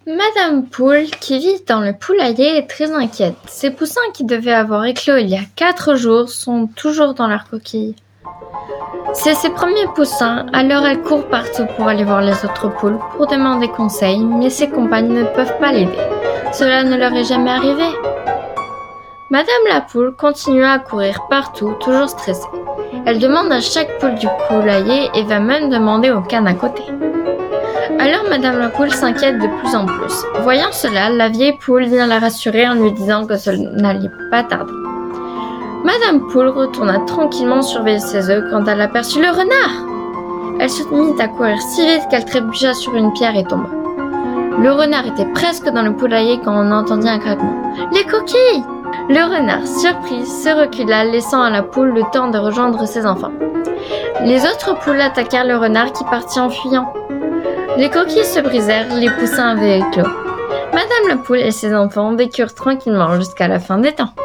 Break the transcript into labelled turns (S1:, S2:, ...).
S1: Madame Poule, qui vit dans le poulailler, est très inquiète. Ses poussins qui devaient avoir éclos il y a 4 jours sont toujours dans leur coquille. C'est ses premiers poussins, alors elle court partout pour aller voir les autres poules pour demander conseil, mais ses compagnes ne peuvent pas l'aider. Cela ne leur est jamais arrivé. Madame la poule continue à courir partout, toujours stressée. Elle demande à chaque poule du poulailler et va même demander aux cannes à côté. Alors Madame la poule s'inquiète de plus en plus. Voyant cela, la vieille poule vient la rassurer en lui disant que cela n'allait pas tarder. Madame Poule retourna tranquillement surveiller ses œufs quand elle aperçut le renard. Elle se mit à courir si vite qu'elle trébucha sur une pierre et tomba. Le renard était presque dans le poulailler quand on entendit un craquement. « Les coquilles !» Le renard, surpris, se recula, laissant à la poule le temps de rejoindre ses enfants. Les autres poules attaquèrent le renard qui partit en fuyant. Les coquilles se brisèrent, les poussins avaient éclos. Madame la poule et ses enfants vécurent tranquillement jusqu'à la fin des temps.